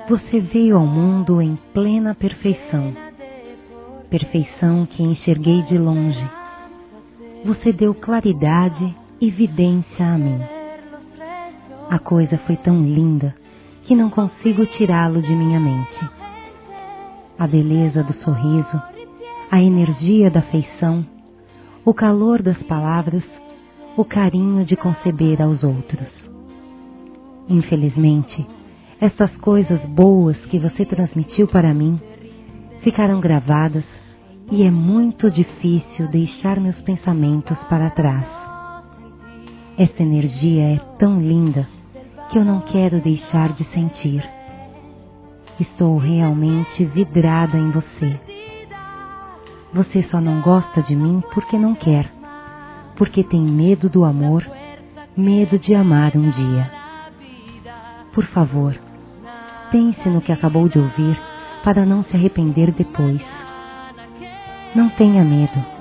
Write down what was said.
Você veio ao mundo em plena perfeição, perfeição que enxerguei de longe. Você deu claridade e vidência a mim. A coisa foi tão linda que não consigo tirá-lo de minha mente. A beleza do sorriso, a energia da feição, o calor das palavras, o carinho de conceber aos outros. Infelizmente, estas coisas boas que você transmitiu para mim ficaram gravadas e é muito difícil deixar meus pensamentos para trás. Essa energia é tão linda que eu não quero deixar de sentir. Estou realmente vidrada em você. Você só não gosta de mim porque não quer, porque tem medo do amor, medo de amar um dia. Por favor, pense no que acabou de ouvir para não se arrepender depois. Não tenha medo.